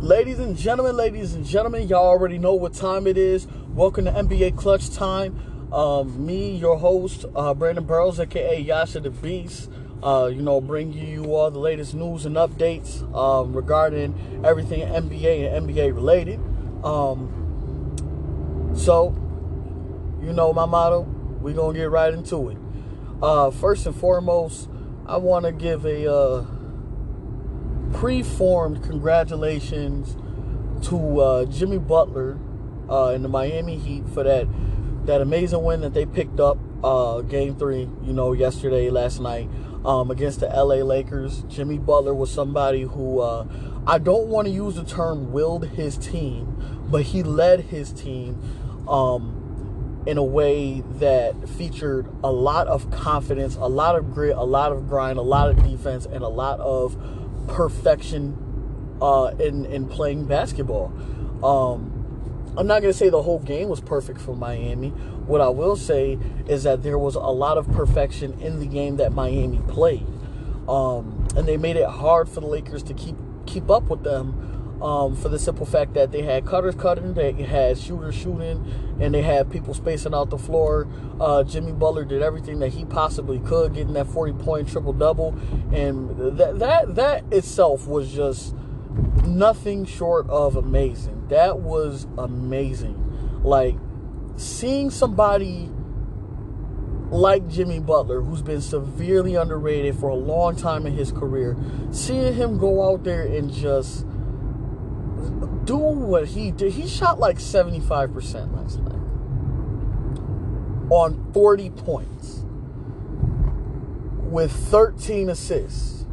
Ladies and gentlemen, y'all already know what time it is. Welcome to NBA Clutch Time. Me, your host, Brandon Burrows, aka Yasha the Beast. Bringing you all the latest news and updates regarding everything NBA and NBA related. So, you know my motto. We're gonna get right into it. First and foremost, I want to give a preformed congratulations to Jimmy Butler and the Miami Heat for that amazing win that they picked up Game 3, last night against the LA Lakers. Jimmy Butler was somebody who I don't want to use the term willed his team, but he led his team in a way that featured a lot of confidence, a lot of grit, a lot of grind, a lot of defense, and a lot of perfection in playing basketball. I'm not going to say the whole game was perfect for Miami. What I will say is that there was a lot of perfection in the game that Miami played. And they made it hard for the Lakers to keep up with them for the simple fact that they had cutters cutting, they had shooters shooting, and they had people spacing out the floor. Jimmy Butler did everything that he possibly could, getting that 40-point triple-double. And that itself was just nothing short of amazing. That was amazing. Like, seeing somebody like Jimmy Butler, who's been severely underrated for a long time in his career, seeing him go out there and just do what he did. He shot like 75% last night on 40 points with 13 assists.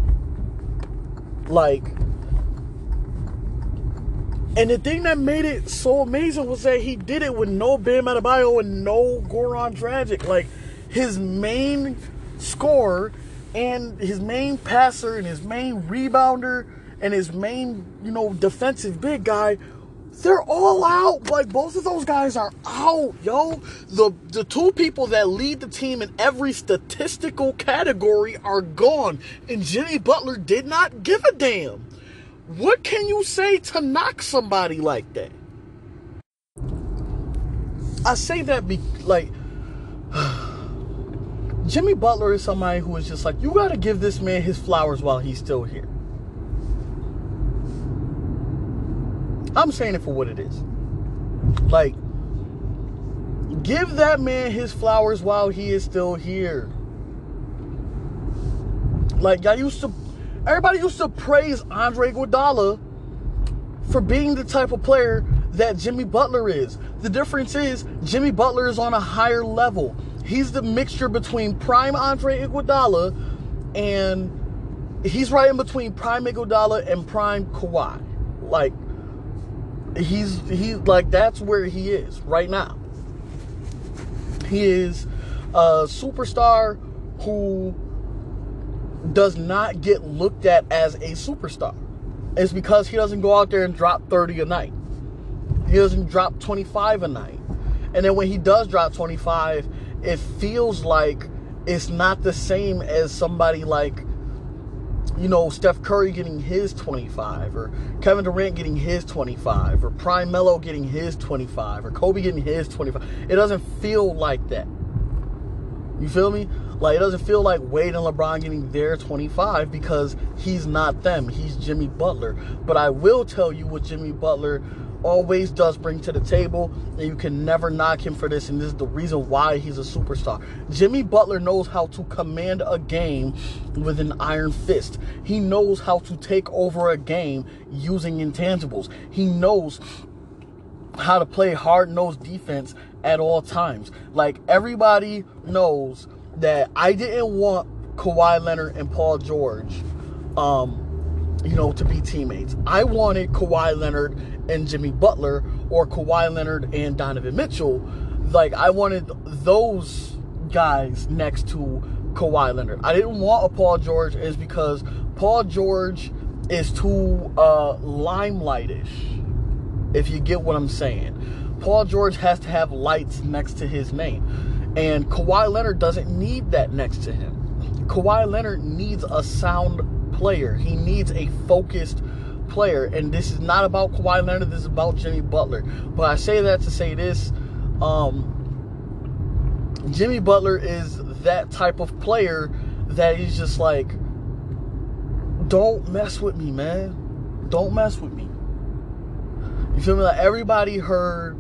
And the thing that made it so amazing was that he did it with no Bam Adebayo and no Goran Dragic. Like, his main scorer and his main passer and his main rebounder and his main, defensive big guy, they're all out. Like, both of those guys are out, yo. The two people that lead the team in every statistical category are gone. And Jimmy Butler did not give a damn. What can you say to knock somebody like that? I say that Jimmy Butler is somebody who is just like, you got to give this man his flowers while he's still here. I'm saying it for what it is. Like, give that man his flowers while he is still here. Like, everybody used to praise Andre Iguodala for being the type of player that Jimmy Butler is. The difference is Jimmy Butler is on a higher level. He's the mixture between prime Andre Iguodala, and he's right in between prime Iguodala and prime Kawhi. Like, that's where he is right now. He is a superstar who does not get looked at as a superstar. It's because he doesn't go out there and drop 30 a night. He doesn't drop 25 a night. And then when he does drop 25, it feels like it's not the same as somebody like, Steph Curry getting his 25, or Kevin Durant getting his 25, or Prime Melo getting his 25, or Kobe getting his 25. It doesn't feel like that. You feel me? Like, it doesn't feel like Wade and LeBron getting their 25 because he's not them. He's Jimmy Butler. But I will tell you what Jimmy Butler always does bring to the table, and you can never knock him for this, and this is the reason why he's a superstar. Jimmy Butler knows how to command a game with an iron fist. He knows how to take over a game using intangibles. He knows how to play hard-nosed defense at all times. Like, everybody knows that I didn't want Kawhi Leonard and Paul George, to be teammates. I wanted Kawhi Leonard and Jimmy Butler, or Kawhi Leonard and Donovan Mitchell. Like, I wanted those guys next to Kawhi Leonard. I didn't want a Paul George, is because Paul George is too limelightish, if you get what I'm saying. Paul George has to have lights next to his name. And Kawhi Leonard doesn't need that next to him. Kawhi Leonard needs a sound player. He needs a focused player. And this is not about Kawhi Leonard. This is about Jimmy Butler. But I say that to say this. Jimmy Butler is that type of player that he's just like, don't mess with me, man. Don't mess with me. You feel me? Like, everybody heard,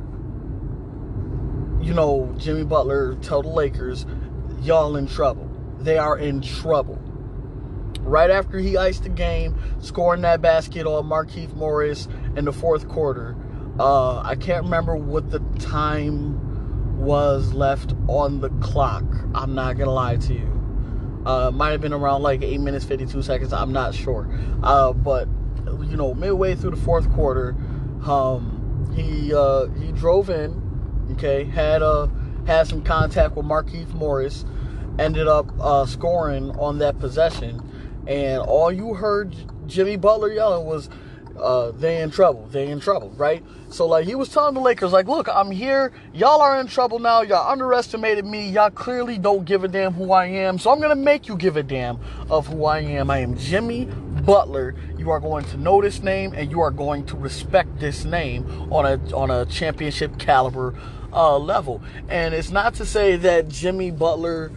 Jimmy Butler tell the Lakers, y'all in trouble. They are in trouble. Right after he iced the game, scoring that basket on Markieff Morris in the fourth quarter. I can't remember what the time was left on the clock. I'm not going to lie to you. Might have been around like 8 minutes, 52 seconds. I'm not sure. But, midway through the fourth quarter, he drove in, okay, had some contact with Markieff Morris, ended up scoring on that possession. And all you heard Jimmy Butler yelling was, they in trouble, right? So, like, he was telling the Lakers, like, look, I'm here. Y'all are in trouble now. Y'all underestimated me. Y'all clearly don't give a damn who I am. So I'm going to make you give a damn of who I am. I am Jimmy Butler. You are going to know this name, and you are going to respect this name on a championship caliber level. And it's not to say that Jimmy Butler,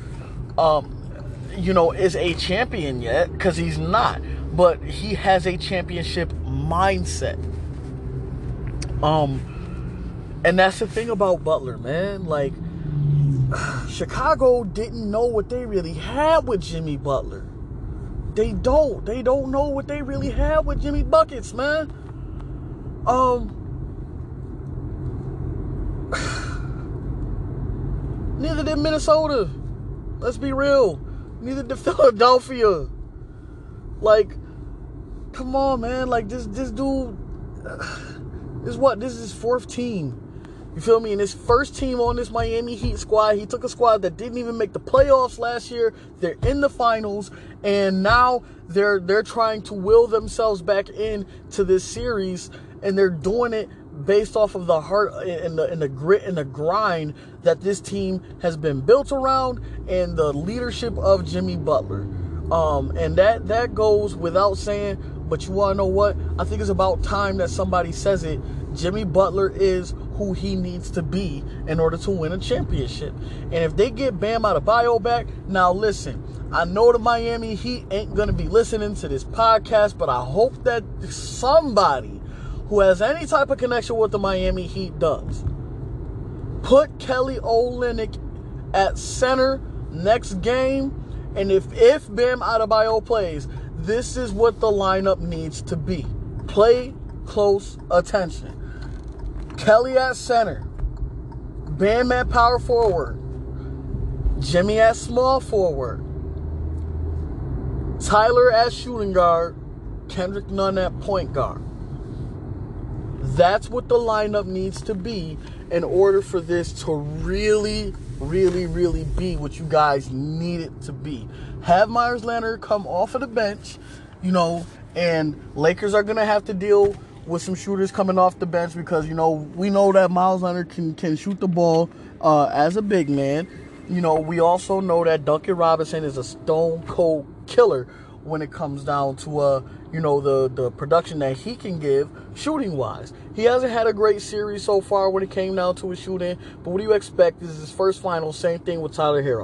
is a champion yet, because he's not. But he has a championship mindset. And that's the thing about Butler, man. Like, Chicago didn't know what they really had with Jimmy Butler. They don't know what they really had with Jimmy Buckets, man. Neither did Minnesota. Let's be real. Neither did Philadelphia. Like, come on, man. Like, this dude, this is his fourth team. You feel me? And his first team on this Miami Heat squad, he took a squad that didn't even make the playoffs last year. They're in the finals, and now they're trying to will themselves back into this series, and they're doing it based off of the heart and the grit and the grind that this team has been built around, and the leadership of Jimmy Butler. And that goes without saying. But you want to know what? I think it's about time that somebody says it. Jimmy Butler is who he needs to be in order to win a championship. And if they get Bam Adebayo back, now listen, I know the Miami Heat ain't going to be listening to this podcast, but I hope that somebody who has any type of connection with the Miami Heat does. Put Kelly Olynyk at center next game, and if Bam Adebayo plays, this is what the lineup needs to be. Play close attention. Kelly at center. Bam at power forward. Jimmy at small forward. Tyler at shooting guard. Kendrick Nunn at point guard. That's what the lineup needs to be in order for this to really, really, really be what you guys need it to be. Have Myers Leonard come off of the bench, and Lakers are going to have to deal with some shooters coming off the bench because, we know that Myles Leonard can shoot the ball as a big man. We also know that Duncan Robinson is a stone cold killer when it comes down to, the production that he can give shooting-wise. He hasn't had a great series so far when it came down to his shooting, but what do you expect? This is his first final, same thing with Tyler Herro.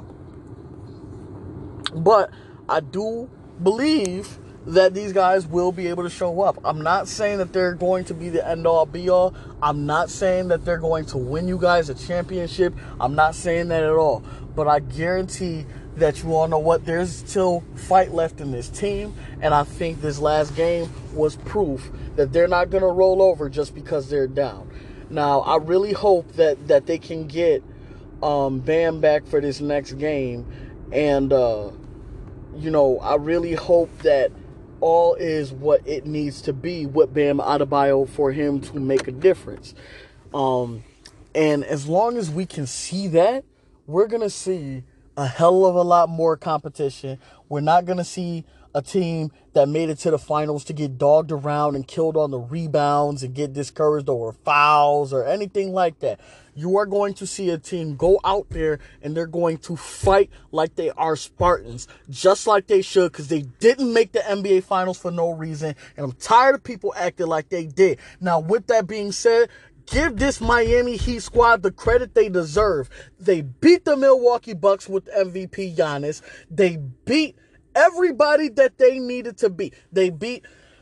But I do believe that these guys will be able to show up. I'm not saying that they're going to be the end-all, be-all. I'm not saying that they're going to win you guys a championship. I'm not saying that at all. But I guarantee that you all know what, there's still fight left in this team. And I think this last game was proof that they're not going to roll over just because they're down. Now, I really hope that they can get Bam back for this next game. And, I really hope that all is what it needs to be with Bam Adebayo for him to make a difference. And as long as we can see that, we're going to see a hell of a lot more competition. We're not going to see a team that made it to the finals to get dogged around and killed on the rebounds and get discouraged over fouls or anything like that. you are going to see a team go out there and they're going to fight like they are Spartans, just like they should, because they didn't make the NBA Finals for no reason, and I'm tired of people acting like they did. Now, with that being said, give this Miami Heat squad the credit they deserve. They beat the Milwaukee Bucks with MVP Giannis. They beat everybody that they needed to beat. They beat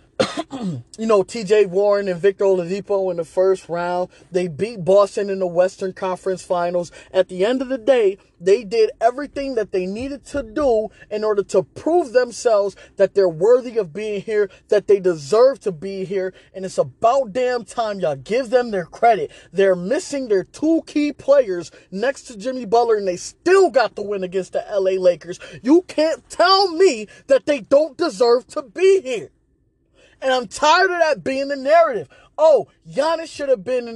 TJ Warren and Victor Oladipo in the first round. They beat Boston in the Western Conference Finals. At the end of the day, they did everything that they needed to do in order to prove themselves that they're worthy of being here, that they deserve to be here, and it's about damn time y'all give them their credit. They're missing their two key players next to Jimmy Butler, and they still got the win against the LA Lakers. You can't tell me that they don't deserve to be here. And I'm tired of that being the narrative. Oh, Giannis should have been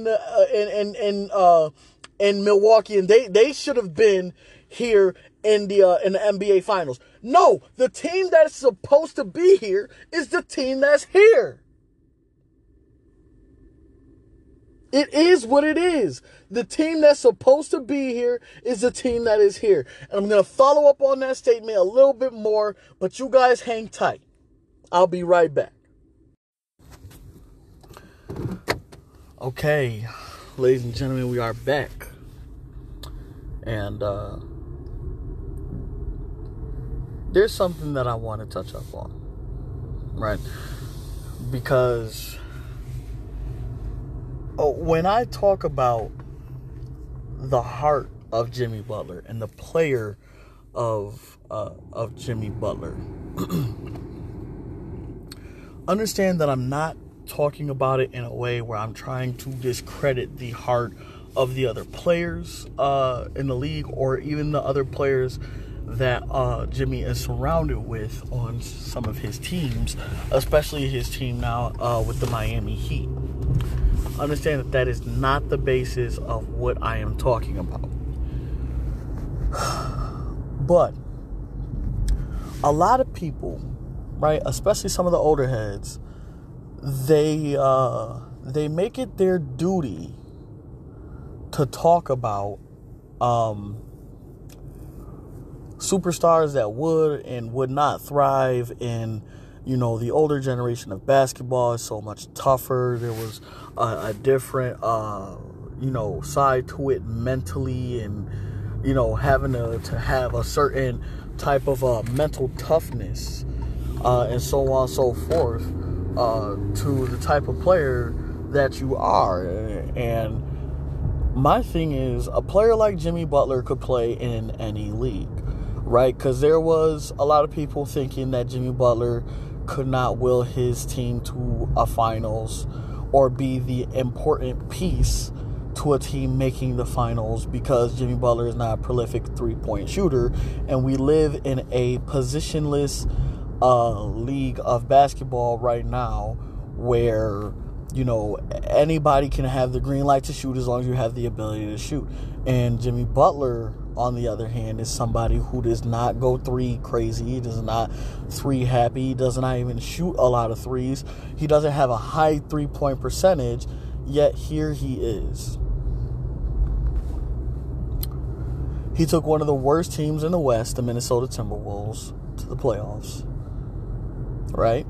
in Milwaukee, and they should have been here in the NBA Finals. No, the team that's supposed to be here is the team that's here. It is what it is. The team that's supposed to be here is the team that is here. And I'm going to follow up on that statement a little bit more, but you guys hang tight. I'll be right back. Okay, ladies and gentlemen, we are back. And there's something that I want to touch up on, right? Because when I talk about the heart of Jimmy Butler and the player of Jimmy Butler, understand that I'm not talking about it in a way where I'm trying to discredit the heart of the other players in the league, or even the other players that Jimmy is surrounded with on some of his teams, especially his team now with the Miami Heat. Understand that that is not the basis of what I am talking about. But a lot of people, right, especially some of the older heads, they make it their duty to talk about superstars that would and would not thrive in, the older generation of basketball. Is so much tougher. There was a different, side to it mentally, and, having to have a certain type of mental toughness, and so on and so forth, to the type of player that you are. And my thing is, a player like Jimmy Butler could play in any league, right? Because there was a lot of people thinking that Jimmy Butler could not will his team to a finals or be the important piece to a team making the finals, because Jimmy Butler is not a prolific three-point shooter, and we live in a positionless league of basketball right now where, anybody can have the green light to shoot as long as you have the ability to shoot. And Jimmy Butler, on the other hand, is somebody who does not go three crazy. He does not three happy. He does not even shoot a lot of threes. He doesn't have a high three-point percentage, yet here he is. He took one of the worst teams in the West, the Minnesota Timberwolves, to the playoffs. Right?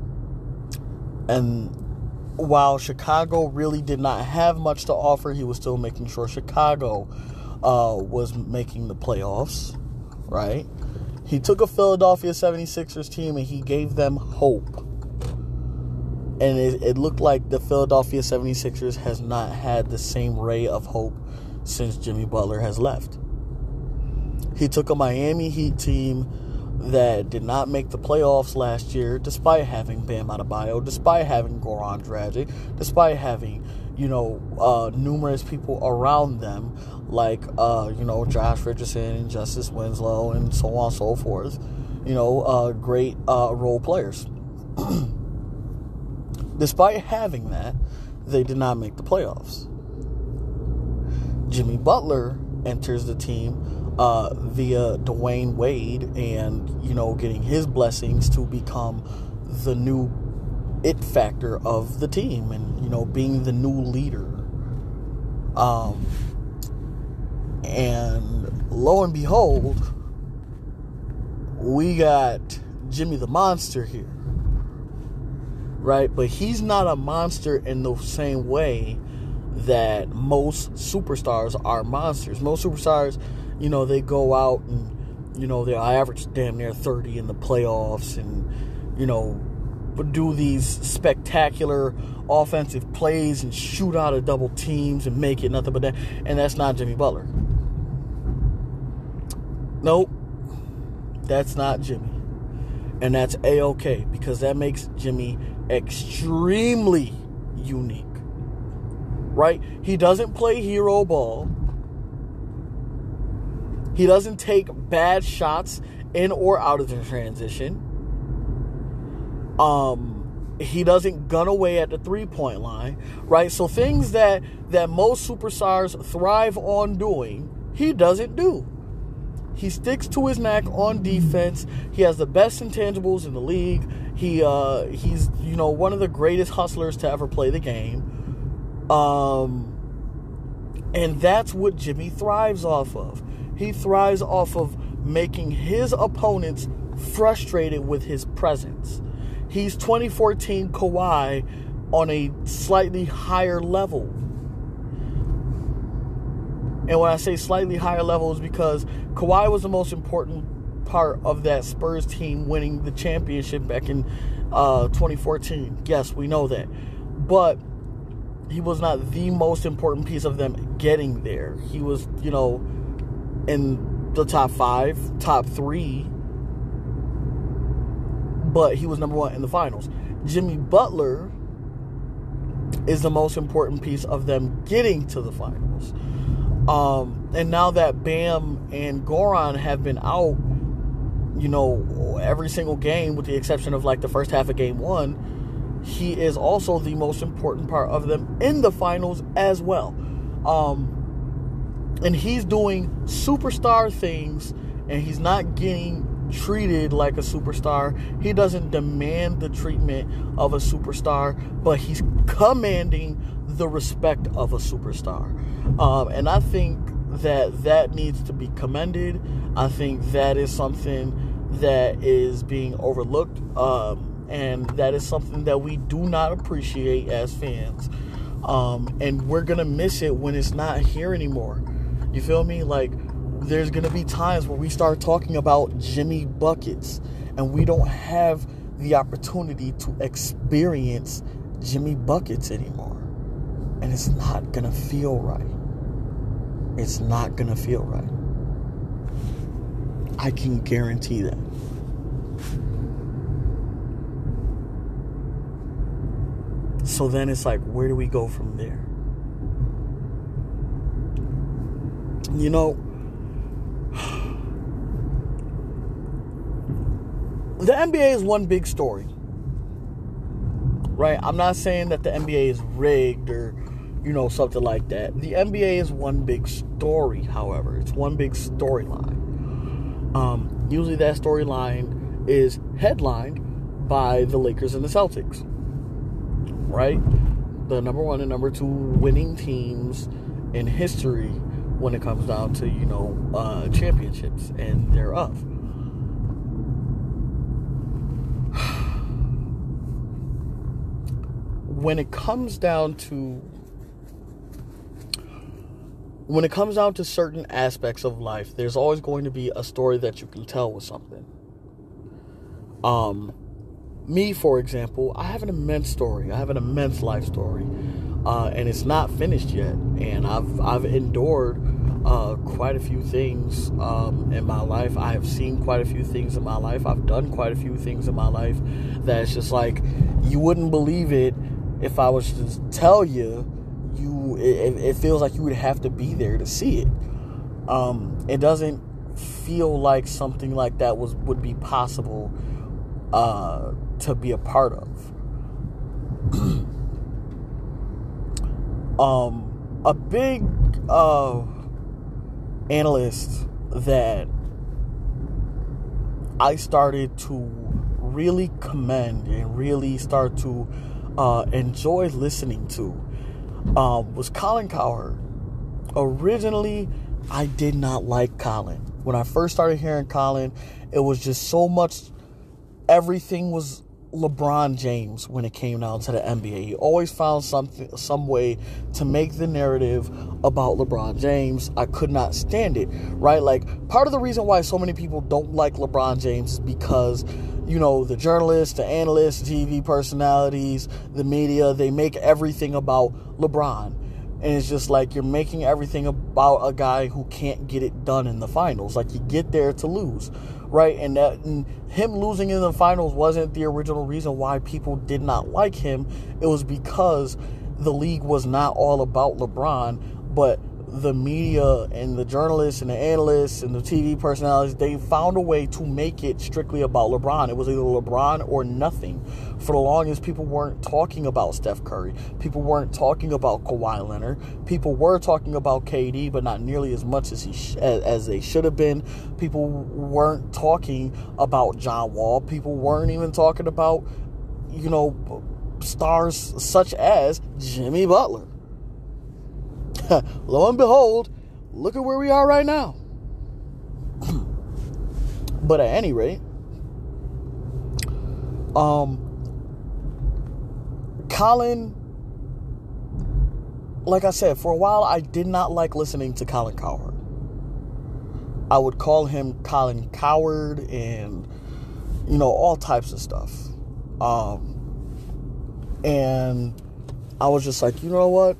And while Chicago really did not have much to offer, he was still making sure Chicago was making the playoffs. Right? He took a Philadelphia 76ers team and he gave them hope. And it looked like the Philadelphia 76ers has not had the same ray of hope since Jimmy Butler has left. He took a Miami Heat team that did not make the playoffs last year, despite having Bam Adebayo, despite having Goran Dragic, despite having, numerous people around them, like, Josh Richardson and Justice Winslow and so on and so forth, great role players. Despite having that, they did not make the playoffs. Jimmy Butler enters the team via Dwayne Wade and, getting his blessings to become the new it factor of the team and, being the new leader. And lo and behold, we got Jimmy the Monster here. Right? But he's not a monster in the same way that most superstars are monsters. Most superstars, they go out and, they average damn near 30 in the playoffs and, do these spectacular offensive plays and shoot out of double teams and make it nothing but that. And that's not Jimmy Butler. Nope. That's not Jimmy. And that's A-okay, because that makes Jimmy extremely unique. Right? He doesn't play hero ball. He doesn't take bad shots in or out of the transition. He doesn't gun away at the three-point line. Right? So things that most superstars thrive on doing, he doesn't do. He sticks to his knack on defense. He has the best intangibles in the league. He's one of the greatest hustlers to ever play the game. And that's what Jimmy thrives off of. He thrives off of making his opponents frustrated with his presence. He's 2014 Kawhi on a slightly higher level. And when I say slightly higher level is because Kawhi was the most important part of that Spurs team winning the championship back in 2014. Yes, we know that. But he was not the most important piece of them getting there. He was, in the top 5, top 3. But he was number 1 in the finals. Jimmy Butler is the most important piece of them getting to the finals. And now that Bam and Goran have been out, every single game with the exception of like the first half of game 1, he is also the most important part of them in the finals as well. And he's doing superstar things, and he's not getting treated like a superstar. He doesn't demand the treatment of a superstar, but he's commanding the respect of a superstar. And I think that needs to be commended. I think that is something that is being overlooked, and that is something that we do not appreciate as fans. And we're going to miss it when it's not here anymore. You feel me? Like, there's going to be times where we start talking about Jimmy Buckets, and we don't have the opportunity to experience Jimmy Buckets anymore. And it's not going to feel right. It's not going to feel right. I can guarantee that. So then it's like, where do we go from there? The NBA is one big story. Right? I'm not saying that the NBA is rigged or, something like that. The NBA is one big story, however. It's one big storyline. Usually that storyline is headlined by the Lakers and the Celtics. Right? The number 1 and number 2 winning teams in history when it comes down to, championships and thereof. When it comes down to certain aspects of life, there's always going to be a story that you can tell with something. Me, for example, I have an immense story. I have an immense life story, and it's not finished yet. And I've endured quite a few things in my life. I have seen quite a few things in my life. I've done quite a few things in my life that's just like, you wouldn't believe it if I was to tell you. It feels like you would have to be there to see it. It doesn't feel like something like that would be possible to be a part of. A big analyst that I started to really commend and really start to enjoy listening to was Colin Cowherd. Originally I did not like Colin. When I first started hearing Colin, it was just so much, everything was LeBron James when it came down to the NBA. He always found some way to make the narrative about LeBron James. I could not stand it, right? Like, part of the reason why so many people don't like LeBron James is because, you know, the journalists, the analysts, TV personalities, the media, they make everything about LeBron. And it's just like, you're making everything about a guy who can't get it done in the finals. Like, you get there to lose, right? And him losing in the finals wasn't the original reason why people did not like him. It was because the league was not all about LeBron, but the media and the journalists and the analysts and the TV personalities, they found a way to make it strictly about LeBron. It was either LeBron or nothing. For the longest, people weren't talking about Steph Curry. People weren't talking about Kawhi Leonard. People were talking about KD, but not nearly as much as they should have been. People weren't talking about John Wall. People weren't even talking about, you know, stars such as Jimmy Butler. Lo and behold, look at where we are right now. But at any rate, Colin, like I said, for a while I did not like listening to Colin Cowherd. I would call him Colin Coward and, you know, all types of stuff. And I was just like, you know what?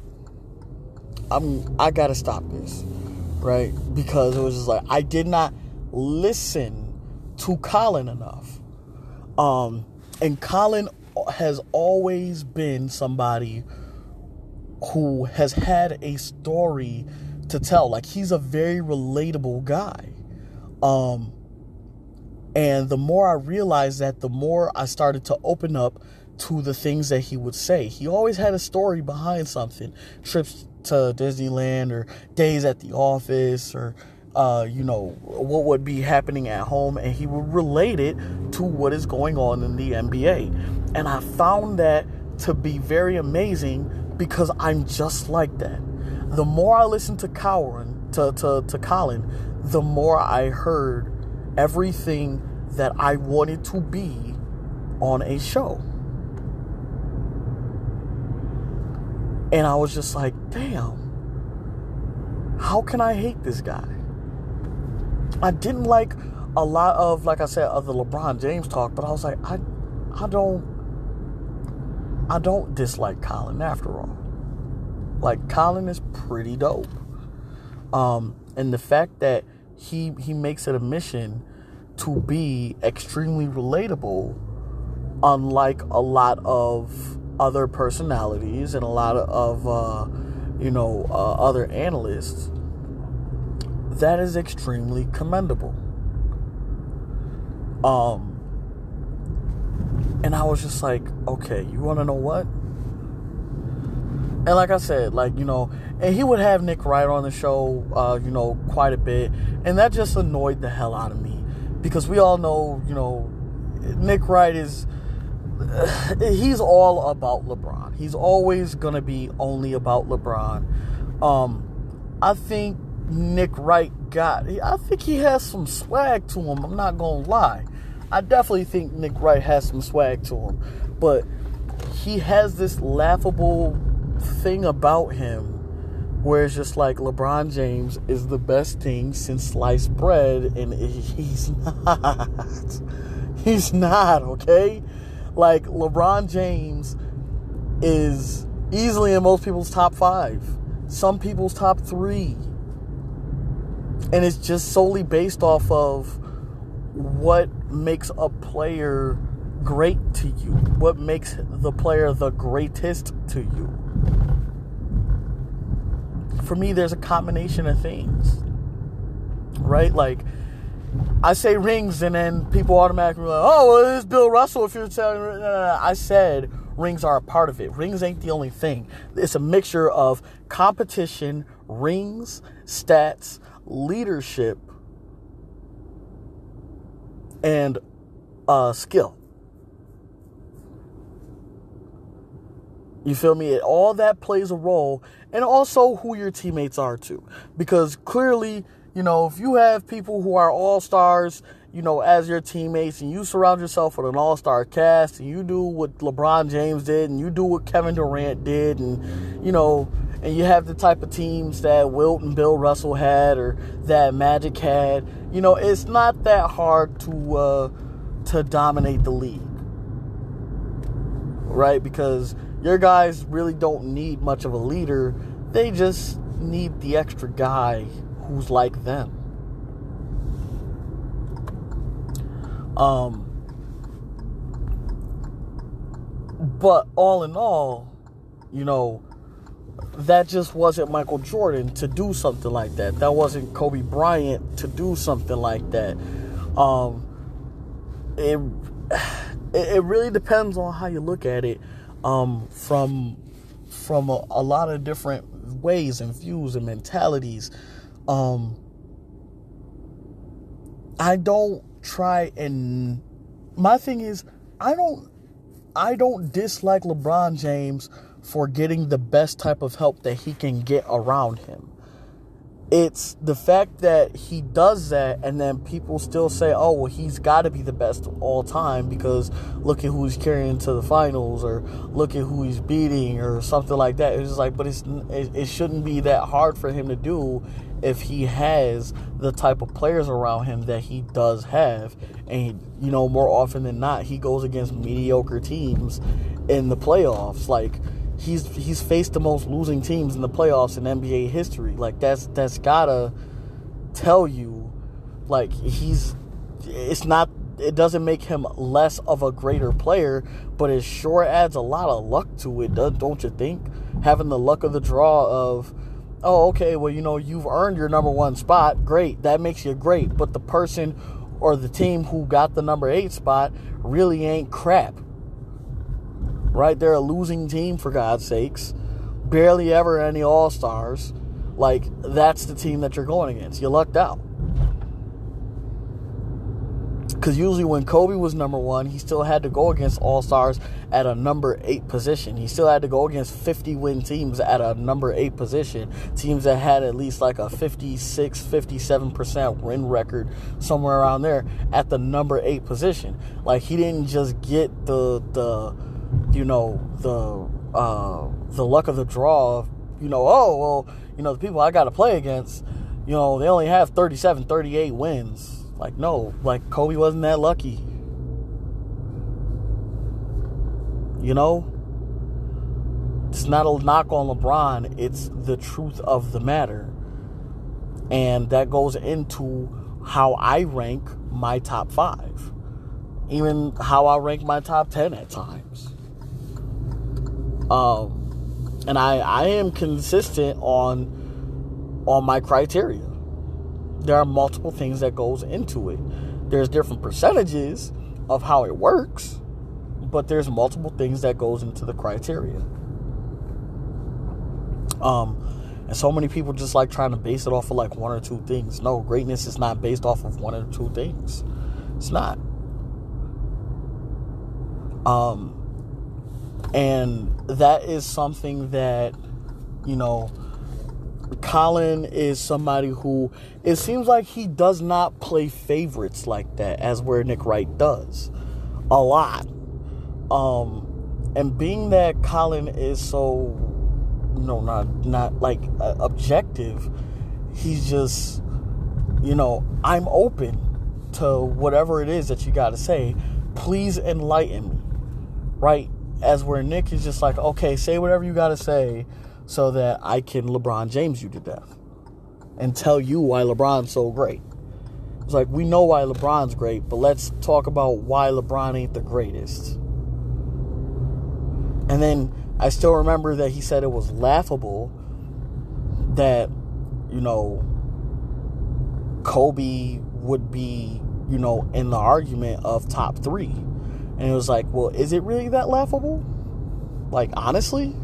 I gotta stop this, right? Because it was just like, I did not listen to Colin enough. And Colin has always been somebody who has had a story to tell. Like, he's a very relatable guy. And the more I realized that, the more I started to open up to the things that he would say. He always had a story behind something. Trips to Disneyland, or days at the office, or you know, what would be happening at home, and he would relate it to what is going on in the NBA. And I found that to be very amazing, because I'm just like that. The more I listened to Colin, the more I heard everything that I wanted to be on a show. And I was just like, damn, how can I hate this guy? I didn't like a lot of, like I said, of the LeBron James talk, but I was like, I don't dislike Colin after all. Like, Colin is pretty dope. And the fact that he makes it a mission to be extremely relatable, unlike a lot of other personalities and a lot of other analysts, that is extremely commendable. And I was just like, okay, you want to know what? And like I said, like, you know, and he would have Nick Wright on the show, quite a bit. And that just annoyed the hell out of me, because we all know, you know, Nick Wright he's all about LeBron. He's always going to be only about LeBron. I think Nick Wright I think he has some swag to him. I'm not going to lie. I definitely think Nick Wright has some swag to him. But he has this laughable thing about him where it's just like, LeBron James is the best thing since sliced bread, and he's not. He's not, okay? Like, LeBron James is easily in most people's top 5, some people's top 3. And it's just solely based off of what makes a player great to you, what makes the player the greatest to you. For me, there's a combination of things, right? Like, I say rings, and then people automatically are like, oh, well, it's Bill Russell if you're telling me. No. I said rings are a part of it. Rings ain't the only thing. It's a mixture of competition, rings, stats, leadership, and skill. You feel me? All that plays a role, and also who your teammates are too. Because clearly, if you have people who are all-stars, as your teammates, and you surround yourself with an all-star cast, and you do what LeBron James did, and you do what Kevin Durant did, and, and you have the type of teams that Wilt and Bill Russell had, or that Magic had, it's not that hard to dominate the league. Right? Because your guys really don't need much of a leader. They just need the extra guy who's like them. But all in all, that just wasn't Michael Jordan to do something like that. That wasn't Kobe Bryant to do something like that. It really depends on how you look at it, from a lot of different ways and views and mentalities. I don't try and... My thing is, I don't dislike LeBron James for getting the best type of help that he can get around him. It's the fact that he does that, and then people still say, oh, well, he's got to be the best of all time because look at who he's carrying to the finals, or look at who he's beating, or something like that. It's just like, but it shouldn't be that hard for him to do if he has the type of players around him that he does have. And, more often than not, he goes against mediocre teams in the playoffs. Like, he's faced the most losing teams in the playoffs in NBA history. Like, that's gotta tell you, like, it doesn't make him less of a greater player, but it sure adds a lot of luck to it, don't you think? Having the luck of the draw of, oh, okay, well, you've earned your number 1 spot. Great. That makes you great. But the person or the team who got the number 8 spot really ain't crap. Right? They're a losing team, for God's sakes. Barely ever any all-stars. Like, that's the team that you're going against. You lucked out. Because usually when Kobe was number 1, he still had to go against all-stars at a number 8 position. He still had to go against 50-win teams at a number 8 position. Teams that had at least like a 56, 57% win record, somewhere around there, at the number 8 position. Like, he didn't just get the luck of the draw. The people I got to play against, they only have 37, 38 wins. Like, no, like, Kobe wasn't that lucky. It's not a knock on LeBron. It's the truth of the matter. And that goes into how I rank my top 5. Even how I rank my top 10 at times. And I am consistent on my criteria. There are multiple things that goes into it. There's different percentages of how it works, but there's multiple things that goes into the criteria. And so many people just like trying to base it off of like 1 or 2 things. No, greatness is not based off of 1 or 2 things. It's not. And that is something that, Colin is somebody who, it seems like he does not play favorites like that, as where Nick Wright does a lot. And being that Colin is so, not like objective, he's just, I'm open to whatever it is that you got to say. Please enlighten me, right? As where Nick is just like, okay, say whatever you got to say, so that I can LeBron James you to death and tell you why LeBron's so great. It's like, we know why LeBron's great, but let's talk about why LeBron ain't the greatest. And then I still remember that he said it was laughable that, Kobe would be, in the argument of top 3. And it was like, well, is it really that laughable? Like, honestly?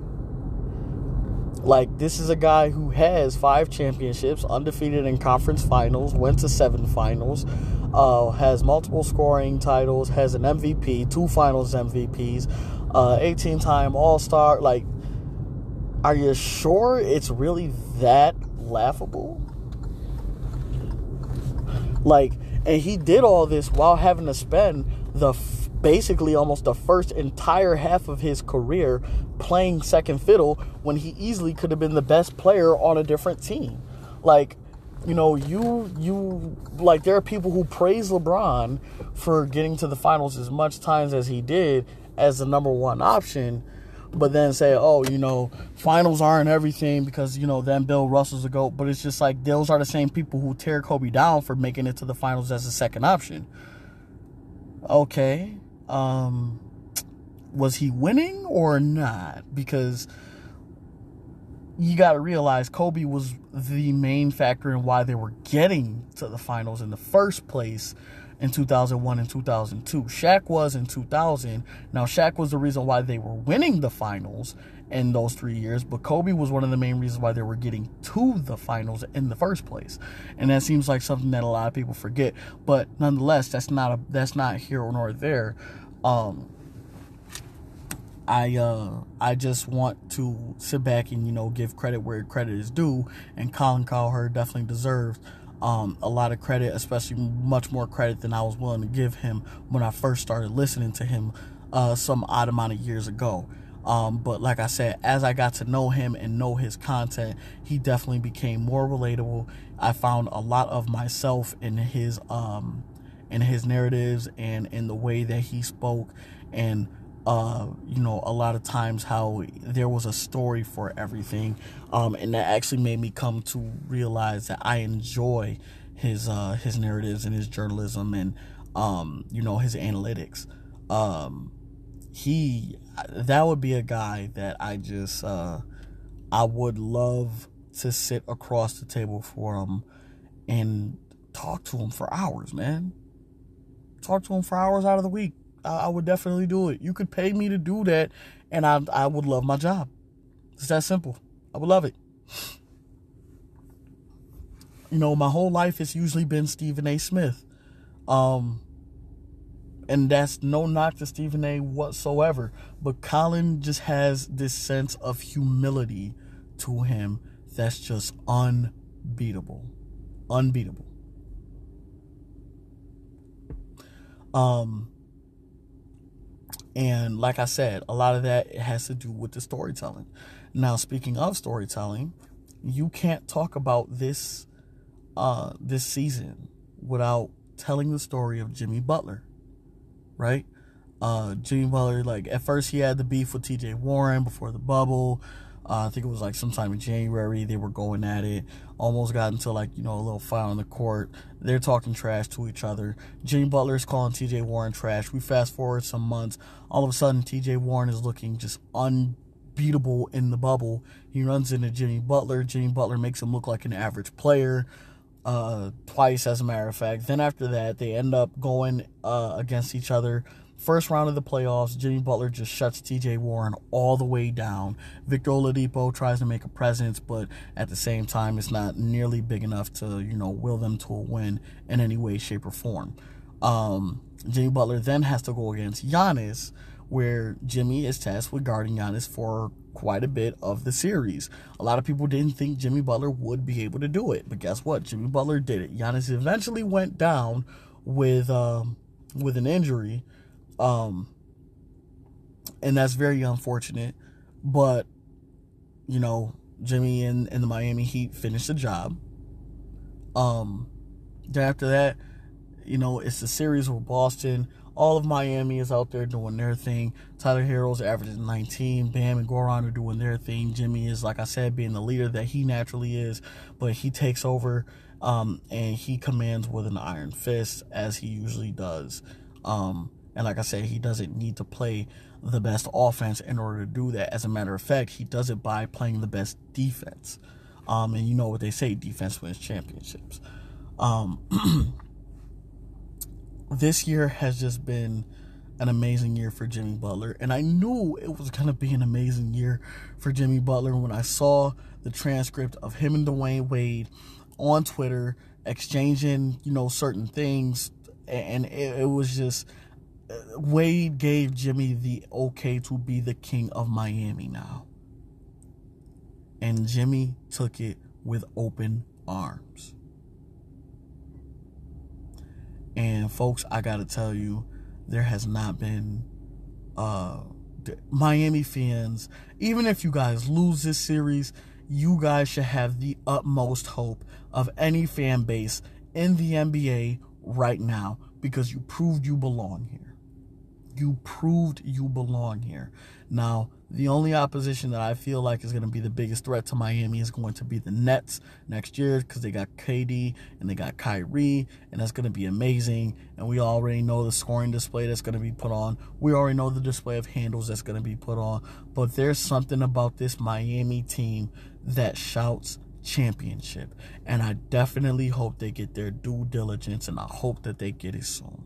Like, this is a guy who has 5 championships, undefeated in conference finals, went to 7 finals, has multiple scoring titles, has an MVP, 2 finals MVPs, 18-time All-Star. Like, are you sure it's really that laughable? Like, and he did all this while having to spend basically almost the first entire half of his career playing second fiddle when he easily could have been the best player on a different team. Like, you know, like, there are people who praise LeBron for getting to the finals as much times as he did as the number one option, but then say, oh, you know, finals aren't everything because, you know, then Bill Russell's a GOAT. But it's just like, those are the same people who tear Kobe down for making it to the finals as a second option. Okay. Was he winning or not? Because you got to realize Kobe was the main factor in why they were getting to the finals in the first place in 2001 and 2002. Shaq was in 2000. Now, Shaq was the reason why they were winning the finals in those 3 years, but Kobe was one of the main reasons why they were getting to the finals in the first place. And that seems like something that a lot of people forget. But nonetheless, that's not here nor there. I just want to sit back and, you know, give credit where credit is due, and Colin Cowherd definitely deserves a lot of credit, especially much more credit than I was willing to give him when I first started listening to him some odd amount of years ago. But like I said, as I got to know him and know his content, he definitely became more relatable. I found a lot of myself in his narratives and in the way that he spoke, and you know, a lot of times how there was a story for everything, and that actually made me come to realize that I enjoy his narratives and his journalism and you know, his analytics. That would be a guy that I would love to sit across the table for him and talk to him for hours, man. Talk to him for hours out of the week. I would definitely do it. You could pay me to do that, and I would love my job. It's that simple. I would love it. You know, my whole life it's usually been Stephen A. Smith. And that's no knock to Stephen A. whatsoever. But Colin just has this sense of humility to him that's just unbeatable. Unbeatable. And like I said, a lot of that has to do with the storytelling. Now, speaking of storytelling, you can't talk about this season without telling the story of Jimmy Butler, right? Jimmy Butler, like, at first he had the beef with TJ Warren before the bubble. I think it was like sometime in January they were going at it. Almost got into, like, you know, a little fight on the court. They're talking trash to each other. Jimmy Butler is calling TJ Warren trash. We fast forward some months. All of a sudden, TJ Warren is looking just unbeatable in the bubble. He runs into Jimmy Butler. Jimmy Butler makes him look like an average player. Twice, as a matter of fact. Then after that, they end up going against each other. First round of the playoffs, Jimmy Butler just shuts TJ Warren all the way down. Victor Oladipo tries to make a presence, but at the same time, it's not nearly big enough to, you know, will them to a win in any way, shape, or form. Jimmy Butler then has to go against Giannis, where Jimmy is tasked with guarding Giannis for quite a bit of the series. A lot of people didn't think Jimmy Butler would be able to do it, but guess what? Jimmy Butler did it. Giannis eventually went down with an injury. And that's very unfortunate, but, you know, Jimmy and the Miami Heat finished the job. Then after that, you know, it's the series with Boston. All of Miami is out there doing their thing. Tyler Herro's averaging 19. Bam and Goran are doing their thing. Jimmy is, like I said, being the leader that he naturally is, but he takes over, and he commands with an iron fist, as he usually does. And like I said, he doesn't need to play the best offense in order to do that. As a matter of fact, he does it by playing the best defense. And you know what they say, defense wins championships. This year has just been an amazing year for Jimmy Butler. And I knew it was going to be an amazing year for Jimmy Butler when I saw the transcript of him and Dwayne Wade on Twitter exchanging, you know, certain things. And it was just... Wade gave Jimmy the okay to be the king of Miami now. And Jimmy took it with open arms. And folks, I gotta tell you, there has not been Miami fans, even if you guys lose this series, you guys should have the utmost hope of any fan base in the NBA right now, because you proved you belong here. You proved you belong here. Now, the only opposition that I feel like is going to be the biggest threat to Miami is going to be the Nets next year, because they got KD and they got Kyrie, and that's going to be amazing. And we already know the scoring display that's going to be put on. We already know the display of handles that's going to be put on. But there's something about this Miami team that shouts championship. And I definitely hope they get their due diligence, and I hope that they get it soon.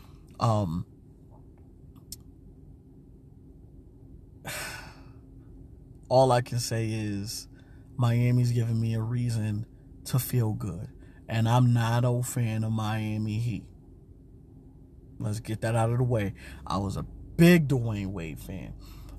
All I can say is Miami's giving me a reason to feel good. And I'm not a fan of Miami Heat. Let's get that out of the way. I was a big Dwayne Wade fan.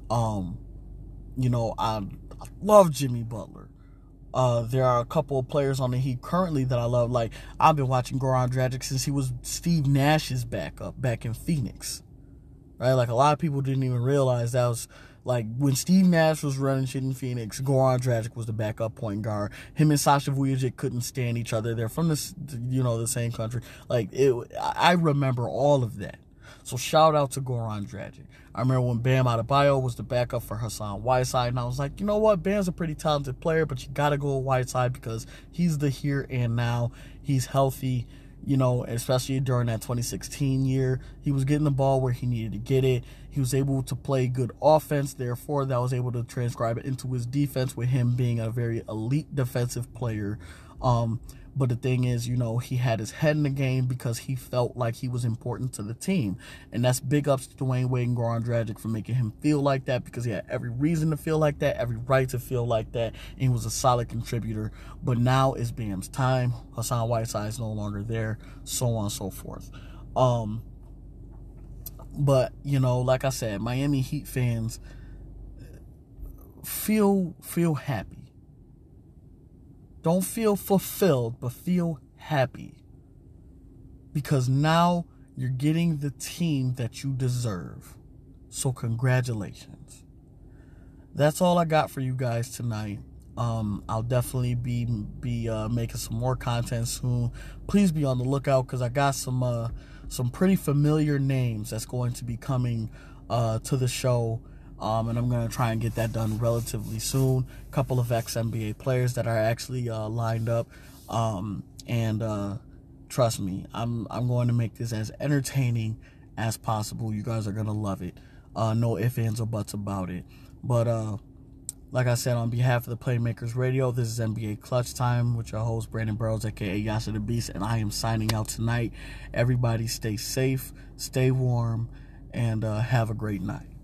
I love Jimmy Butler. There are a couple of players on the Heat currently that I love. Like, I've been watching Goran Dragic since he was Steve Nash's backup back in Phoenix. Right? Like, a lot of people didn't even realize that was, like, when Steve Nash was running shit in Phoenix, Goran Dragic was the backup point guard. Him and Sasha Vujacic couldn't stand each other. They're from the same country. Like, I remember all of that. So shout out to Goran Dragic. I remember when Bam Adebayo was the backup for Hassan Whiteside, and I was like, you know what? Bam's a pretty talented player, but you got to go with Whiteside because he's the here and now. He's healthy. Especially during that 2016 year, he was getting the ball where he needed to get it. He was able to play good offense. Therefore, that was able to transcribe it into his defense with him being a very elite defensive player. But the thing is, he had his head in the game because he felt like he was important to the team. And that's big ups to Dwayne Wade and Goran Dragic for making him feel like that, because he had every reason to feel like that, every right to feel like that, and he was a solid contributor. But now it's Bam's time. Hassan Whiteside is no longer there, so on and so forth. But, like I said, Miami Heat fans feel happy. Don't feel fulfilled, but feel happy. Because now you're getting the team that you deserve. So congratulations. That's all I got for you guys tonight. I'll definitely be making some more content soon. Please be on the lookout, because I got some pretty familiar names that's going to be coming to the show. And I'm going to try and get that done relatively soon. A couple of ex-NBA players that are actually lined up. And trust me, I'm going to make this as entertaining as possible. You guys are going to love it. No ifs, ands, or buts about it. But like I said, on behalf of the Playmakers Radio, this is NBA Clutch Time with your host, Brandon Burrows, a.k.a. Yasha the Beast, and I am signing out tonight. Everybody stay safe, stay warm, and have a great night.